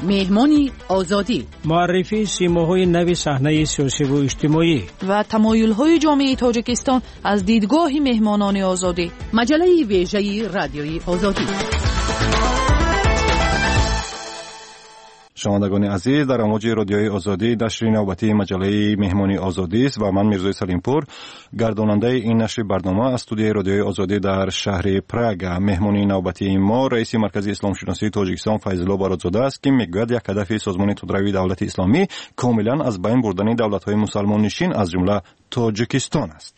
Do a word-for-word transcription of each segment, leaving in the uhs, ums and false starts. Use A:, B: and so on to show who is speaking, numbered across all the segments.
A: مهمانی آزادی،
B: معرفی سیماهای نو صحنه سیاسی و اجتماعی
C: و تمایل‌های جامعه تاجیکستان از دیدگاه مهمانان آزادی.
A: مجله ویژه رادیوی آزادی.
D: شنوندگان عزیز، در امواج رادیوی آزادی نشر نوبتی مجله مهمانی آزادی است و من میرزای سلیمپور گرداننده این نشر برنامه از استودیوی رادیوی آزادی در شهر پراگ. مهمانی نوبتی ما رئیس مرکز اسلام شناسی تاجیکستان فیض‌الله برادزاده است که میگوید یک هدف سازمان تودروی دولت اسلامی کاملا از بین بردن دولت‌های مسلمان نشین از جمله تاجیکستان است.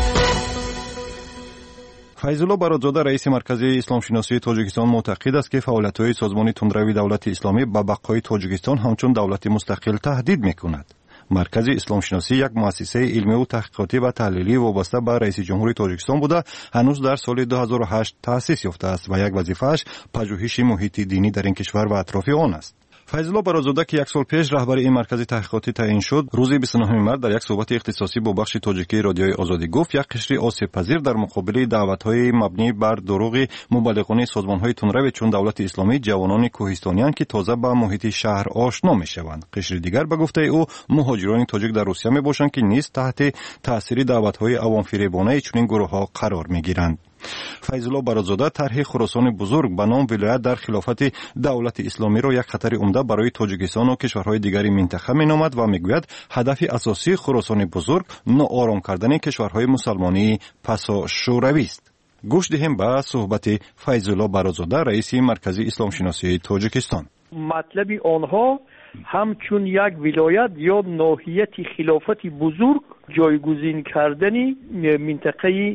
D: فیض‌الله برادزاده رئیس مرکز اسلام شناسی تاجیکستان معتقد است که فعالیت‌های سازمان تندروی دولت اسلامی به بقای تاجیکستان همچون دولت مستقل تهدید می‌کند. مرکز اسلام شناسی یک مؤسسه علمی و تحقیقاتی و تحلیلی وابسته به رئیس جمهوری تاجیکستان بوده هنوز در سال دو هزار و هشت تأسیس یافته است و یک وظیفه‌اش پژوهش محیط دینی در این کشور و اطراف آن است. فیض‌الله برادزاده که یک سال پیش رهبر این مرکز تحقیقاتی تعیین شد، روز بیست و نهم مارس در یک صحبت اختصاصی با بخش تاجیکی رادیوی آزادی گفت یک قشر آسیب پذیر در مقابل دعوت‌های مبنی بر دروغ مبلغان سازمان‌های تندرو چون دولت اسلامی جوانان کوهستانیان که تازه به محیط شهر آشنا می‌شوند. قشر دیگر به گفته او مهاجران تاجیک در روسیه میباشند که نیز تحت تاثیر دعوت‌های عوام فریبانه چنین گروه‌ها قرار می‌گیرند. فیض‌الله برادزاده طرح خراسان بزرگ به نام ولایت در خلافت دولت اسلامی را یک خطر عمده برای تاجیکستان و کشورهای دیگر منطقه می‌نامد و میگوید هدف اساسی خراسان بزرگ ناآرام کردن کشورهای مسلمانی پسا شوروی است. گوش دهیم به صحبت فیض‌الله برادزاده رئیس مرکز اسلام شناسی تاجیکستان.
E: مطلب آنها همچون یک ولایت یا ناحیه خلافت بزرگ جایگزین کردن منطقه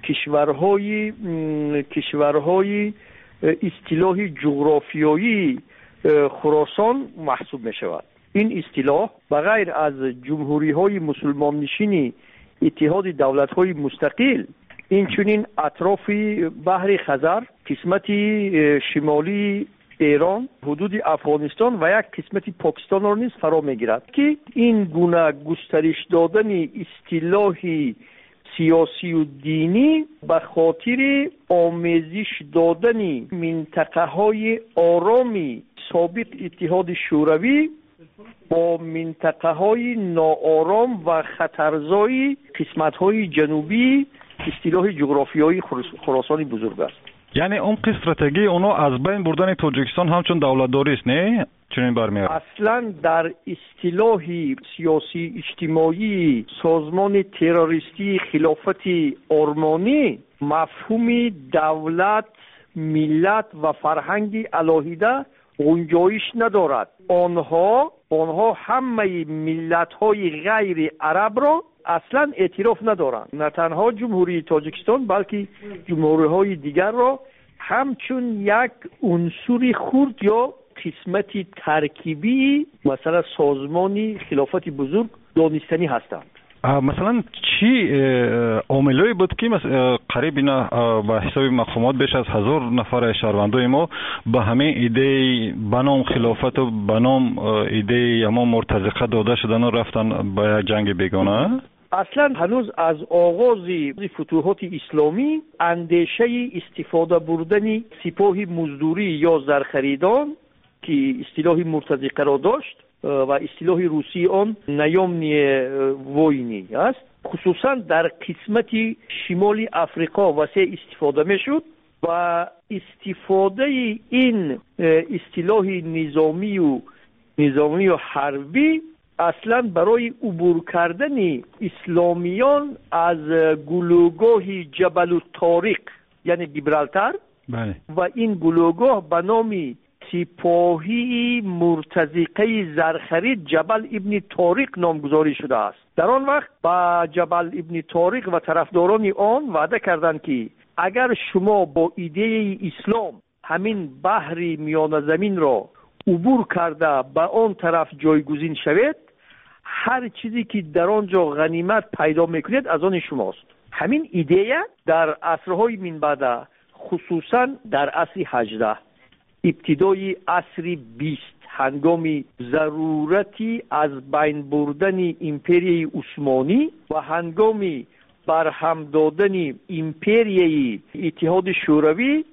E: کشورهای کشورهای اصطلاح جغرافیایی خراسان محسوب می شود. این اصطلاح بغیر از جمهوری های مسلمان نشین اتحاد دولت های مستقل این چنین اطراف بحر خزر، قسمت شمالی ایران، حدود افغانستان و یک قسمت پاکستان را نیز فرا می گیرد که این گونه گسترش دادن اصطلاح سیاسی و دینی به خاطر آمیزش دادن منطقه های آرامی سابق اتحاد شوروی با منطقه های ناآرام و خطرزای قسمت های جنوبی اصطلاح جغرافیایی خراسان بزرگ است.
F: یعنی اون استراتژی اونو از بین بردن تاجیکستان همچون دولتداری است، نه؟ چنین برمیاد.
E: اصلا در اصطلاح سیاسی اجتماعی سازمان تروریستی خلافت آرمانی مفهوم دولت، ملت و فرهنگ علاهیده گنجایش ندارد. آنها آنها همه ملت‌های غیر عرب را اصلا اعتراف ندارند. نه تنها جمهوری تاجیکستان بلکه جمهوری‌های دیگر را همچون یک عنصر خرد یا قسمتی ترکیبی مثلا سازمانی خلافت بزرگ دانستنی هستند.
F: مثلا چی عاملایی بود که قریب اینا به حساب مفهومات بیش از هزار نفر شهروندای ما به همین ایده بنام خلافت و بنام ایده اما مرتزقه داده شدن و رفتن به جنگ بیگانه؟
E: اصلا هنوز از آغاز فتوحات اسلامی اندیشه استفاده بردن سپاه مزدوری یا زرخریدان که اصطلاح مرتزقه را داشت و اصطلاح روسی آن نیامنی ووینی است، خصوصا در قسمت شمالی افریقا وسیع استفاده می شد و استفاده این اصطلاح نظامی و نظامی و حربی اصلا برای عبور کردن اسلامیان از گلوگاه جبل الطارق یعنی گیبرالتار
F: بله. و
E: این گلوگاه به نام سپاهی مرتزقه زرخرید جبل ابن طارق نامگذاری شده است. در آن وقت با جبل ابن طارق و طرفداران آن وعده کردند که اگر شما با ایده اسلام همین بحر میان زمین را عبور کرده به آن طرف جایگزین شوید، هر چیزی که در آنجا غنیمت پیدا میکنید از آن شماست. همین ایده در عصرهای من بعد، خصوصا در عصر هجده، ابتدای عصر بیست، هنگام ضرورتی از بین بردن امپریای عثمانی و هنگام برهم دادن امپریای اتحاد شوروی،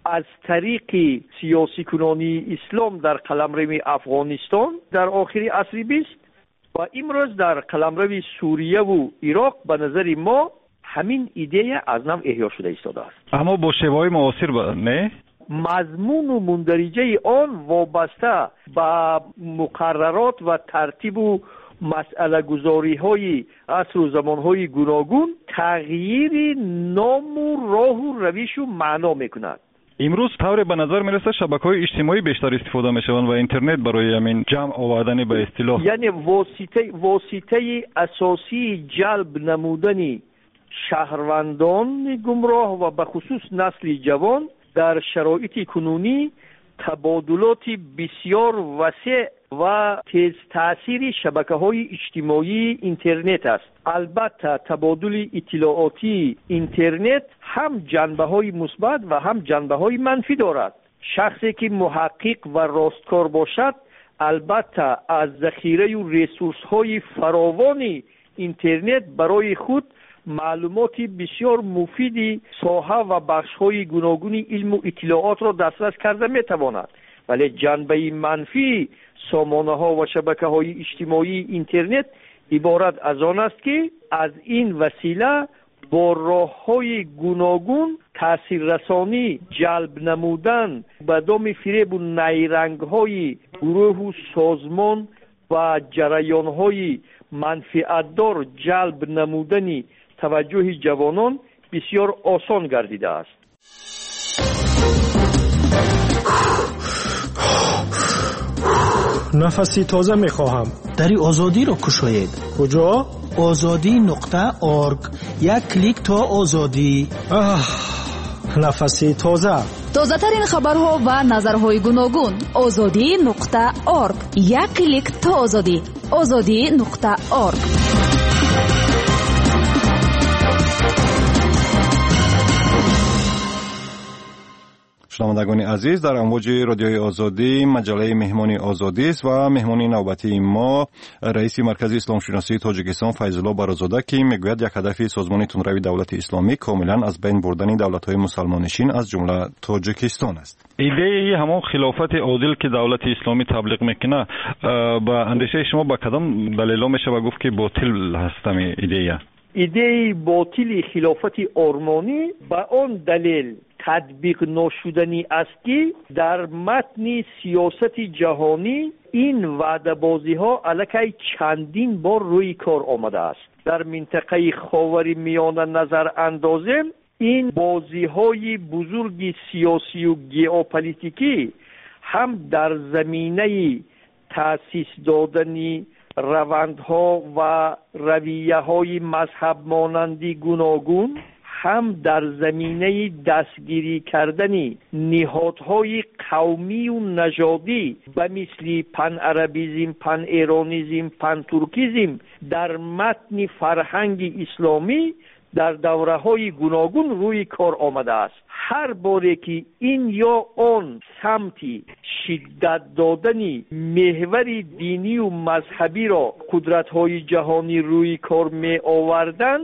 E: از طریق سیاسی کنانی اسلام در قلمرو افغانستان در آخر عصر بیست و امروز در قلمرو سوریه و عراق به نظر ما همین ایده از نو احیا شده ایستاده است.
F: اما با شیوه‌های معاصر با... نه؟
E: مضمون و مندرجه آن وابسته به مقررات و ترتیب و مسئله گذاری های عصر و زمان های گوناگون تغییر نام و راه و روش و معنا میکند.
F: امروز طور به نظر میرسه شبکه‌های اجتماعی بیشتر استفاده میشوند و اینترنت برای همین جمع آوردن به اصطلاح،
E: یعنی واسطه واسطه اساسی جلب نمودن شهروندان گمراه و به خصوص نسل جوان در شرایط کنونی تبادلات بسیار وسیع و تیز تأثیر شبکه‌های اجتماعی اینترنت است. البته تبادل اطلاعاتی اینترنت هم جنبه‌های مثبت و هم جنبه‌های منفی دارد. شخصی که محقق و راستکار باشد البته از ذخیره و ریسورس‌های فراوان اینترنت برای خود معلومات بسیار مفیدی ساحه و بخش‌های گوناگون علم و اطلاعات را دسترس کرده می‌تواند. ولی جنبه منفی سامانه‌ها و شبکه‌های اجتماعی اینترنت عبارت از آن است که از این وسیله با راه‌های گوناگون تاثیررسانی جلب نمودن به دام فریب و نیرنگ‌های گروه و سازمان و جریان‌های منفعت‌دار جلب نمودنی توجه جوانان بسیار آسان گردیده است.
G: نفسی تازه میخواهم.
H: دری آزادی را کشاید.
G: کجا؟
H: آزادی نقطه آرگ. یک کلیک تا آزادی.
G: آه، نفسی تازه.
C: تازه ترین خبرها و نظرهای گوناگون. آزادی نقطه آرگ. یک کلیک تا آزادی. آزادی نقطه آرگ.
D: شنوندگان عزیز، در امواج رادیوی آزادی مجله مهمانی آزادی است و مهمانی نوبتی ما رئیس مرکز اسلام شناسی تاجیکستان فیض الله برازاده که میگوید یک هدف سازمان تندروی دولت اسلامی کاملا از بین بردن دولت‌های مسلمانشین از جمله تاجیکستان است.
F: ایده همون خلافت عادل که دولت اسلامی تبلیغ میکنه با اندیشه شما با کدام دلیل میشه و گفت که باطل هستم ایده؟
E: ایده باطل خلافت آرمانی با آن دلیل تطبیق نشدنی است که در متن سیاست جهانی این وعده بازی ها علیه چندین بار روی کار آمده است. در منطقه خاور میانه نظر اندازیم این بازی های بزرگ سیاسی و ژئوپلیتیکی هم در زمینه تأسیس دادن روندها و رویه های مذهب مانندی گوناگون هم در زمینه دستگیری کردن نهادهای قومی و نژادی به مثل پن عربیزم، پن ایرانیزم، پن ترکیزم در متن فرهنگ اسلامی در دوره های گوناگون روی کار آمده است. هر باره که این یا آن سمتی شدت دادن محور دینی و مذهبی را قدرت های جهانی روی کار می آوردن،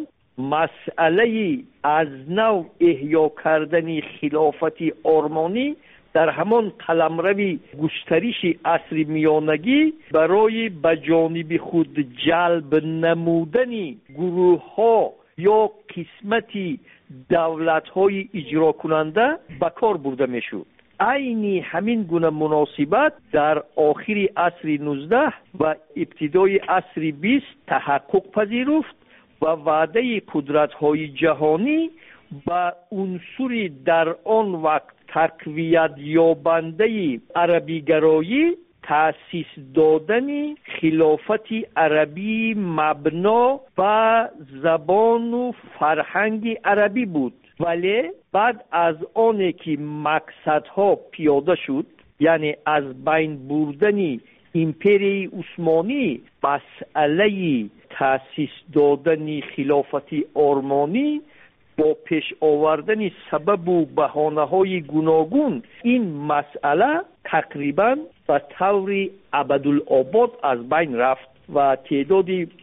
E: مسئله از نو احیا کردن خلافت آرمانی در همان قلمرو گسترش عصر میانگی برای به جانب خود جلب نمودن گروه ها یا قسمتی دولت های اجرا کننده به کار برده می شود. عین همین گونه مناسبت در آخر عصر نوزده و ابتدای عصر بیست تحقق پذیرفت و وعده قدرت‌های جهانی با عنصر در آن وقت تقویت یابنده عربی گرایی تأسیس دادن خلافت عربی مبنا و زبان و فرهنگ عربی بود. ولی بعد از آن که مقصدها پیاده شد، یعنی از بین بردن امپری عثمانی، مسئله تأسیس دادن خلافت آرمانی با پیش آوردن سبب و بهانه‌های گوناگون این مسئله تقریباً به طور ابدالآباد از بین رفت و تعداد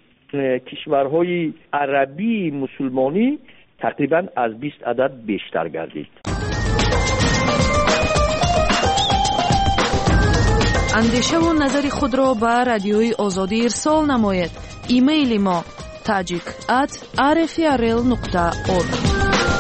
E: کشورهای عربی مسلمانی تقریباً از بیست عدد بیشتر گردید.
C: اندیشه و نظر خود را به رادیوی آزادی ارسال نمایید. ایمیل ما تاجیک ات آر اف ار ال نقطه اورگ.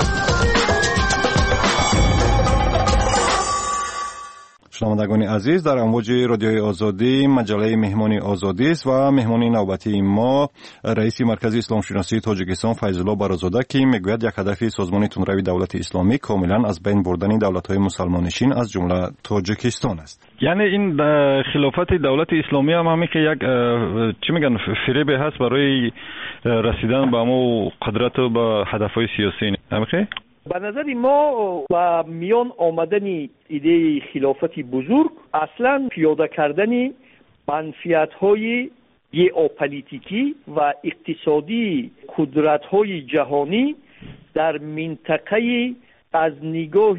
D: شنوندگان عزیز، در امواج رادیوی آزادی مجله مهمانی آزادی است و مهمانی نوبتی ما رئیس مرکز اسلام شناسی تاجیکستان فیض‌الله برازاده که میگوید یک هدف سازمان تندروی دولت اسلامی کاملا از بین بردن دولت‌های مسلمانشین از جمله تاجیکستان است.
F: یعنی این خلافت دولت اسلامی هم همین که یک چی میگن فریب هست برای رسیدن به مو قدرت و به هدف‌های سیاسی. همین
E: به نظر ما با میان آمدن ایده خلافت بزرگ اصلا پیاده کردن منفعت‌های ژئوپلیتیکی و اقتصادی قدرت‌های جهانی در منطقه از نگاه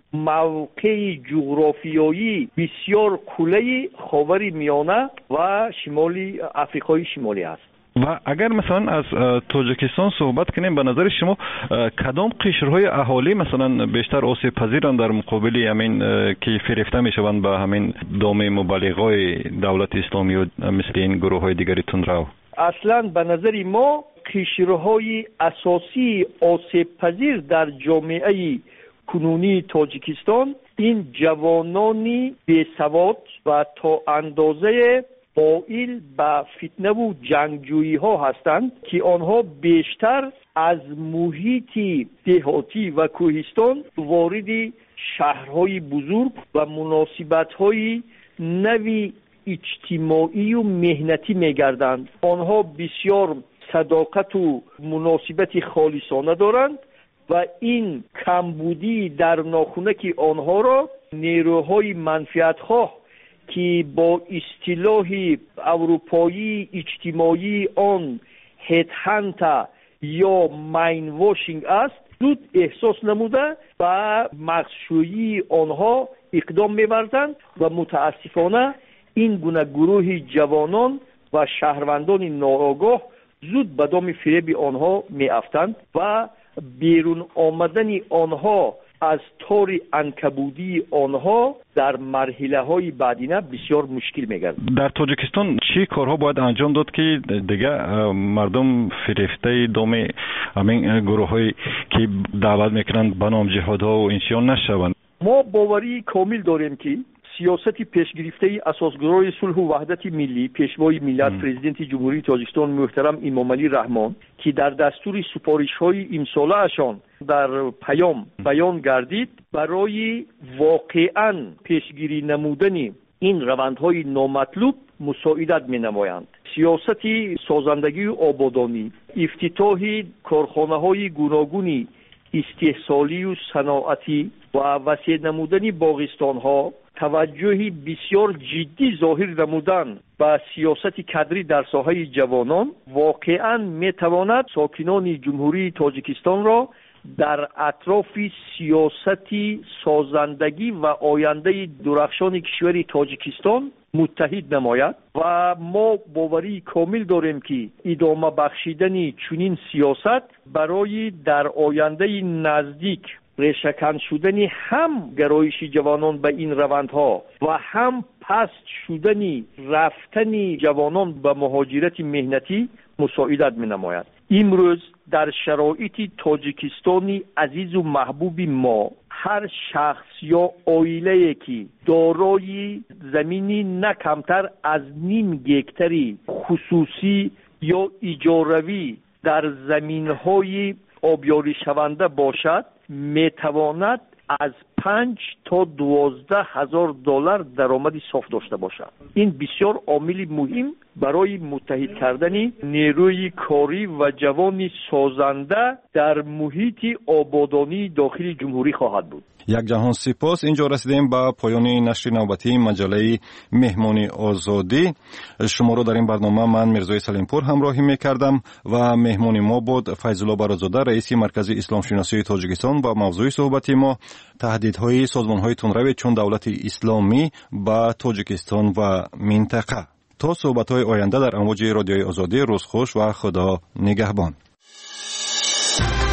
E: موقع جغرافیایی بسیار کلی خاورمیانه و شمالی آفریقای شمالی است.
F: و اگر مثلا از تاجیکستان صحبت کنیم، به نظر شما کدام قشرهای اهالی مثلا بیشتر آسیب پذیرند در مقابل همین که فریفته میشوند به همین دام مبالغه‌های دولت اسلامی و مثل این گروه های دیگری تندرو؟
E: اصلا به نظر ما قشرهای اساسی آسیب پذیر در جامعه کنونی تاجیکستان این جوانانی بی‌سواد و تا اندازه مائل به فتنه و جنگجویی ها هستند که آنها بیشتر از محیط دهاتی و کوهستان وارد شهرهای بزرگ و مناسبت‌های نوی اجتماعی و مهنتی می‌گردند. آنها بسیار صداقت و مناسبت خالصانه دارند و این کمبودی در ناخونک آنها را نیروهای منفعت‌خواه که با اصطلاح اروپایی اجتماعی آن هد هانت یا ماین واشینگ است زود احساس نموده و مغزشویی آنها اقدام می‌ورزند و متاسفانه این گونه گروه جوانان و شهروندان ناآگاه زود به دام فریب آنها می‌افتند و بیرون آمدن آنها از تار عنکبوتی آنها در مرحله های بعدینه بسیار مشکل میگرد.
F: در تاجیکستان چی کارها باید انجام داد که دیگه مردم فریفته دام همین گروه هایی که دعوت میکنند به نام جهادها و انسیان نشوند؟
E: ما باوری کامل داریم که سیاست پیشگرفته اساسگرای صلح و وحدت ملی پیشوای ملت پرزیدنت جمهوری تاجیکستان محترم امام علی رحمان که در دستور سپارش‌های امساله اشان در پیام بیان گردید برای واقعاً پیشگیری نمودن این روندهای نامطلوب مساعدت می‌نمایند. سیاست سازندگی و آبادانی، افتتاح کارخانه‌های گوناگون استحصالی و صنعتی و وسیع نمودن باغستان‌ها، توجه بسیار جدی ظاهر نمودن به سیاست کادری در ساحه جوانان واقعاً میتواند ساکنان جمهوری تاجیکستان را در اطراف سیاست سازندگی و آینده درخشان کشور تاجیکستان متحد نماید و ما باوری کامل داریم که ادامه بخشیدن چنین سیاست برای در آینده نزدیک ریشه‌کن شدن هم گرایش جوانان به این روندها و هم پست شدن رفتن جوانان به مهاجرت مهنتی مساعدت می‌نماید. امروز در شرایط تاجیکستانی عزیز و محبوب ما هر شخص یا عائله‌ای که دارای زمینی نه کمتر از نیم گکتری خصوصی یا اجاروی در زمین‌های آبیاری شونده باشد میتواند از پنج تا دوازده هزار دلار درآمد صاف داشته باشد. این بسیار عامل مهم برای متحد کردن نیروی کاری و جوان سازنده در محیط آبادانی داخل جمهوری خواهد بود.
D: یک جهان سپاس. اینجا رسیدیم به پایان نشر نوبتی مجله مهمانی آزادی. شما رو در این برنامه من میرزای سلیمپور همراهی میکردم و مهمانی ما بود فیض‌الله برازاده رئیس مرکز اسلام شناسی تاجیکستان و موضوع صحبتی ما تهدیدهای سازمانهای تندروی چون دولت اسلامی به تاجیکستان و منطقه. تا صحبت‌های آینده در امواج رادیوی آزادی، روز خوش و خدا نگهبان.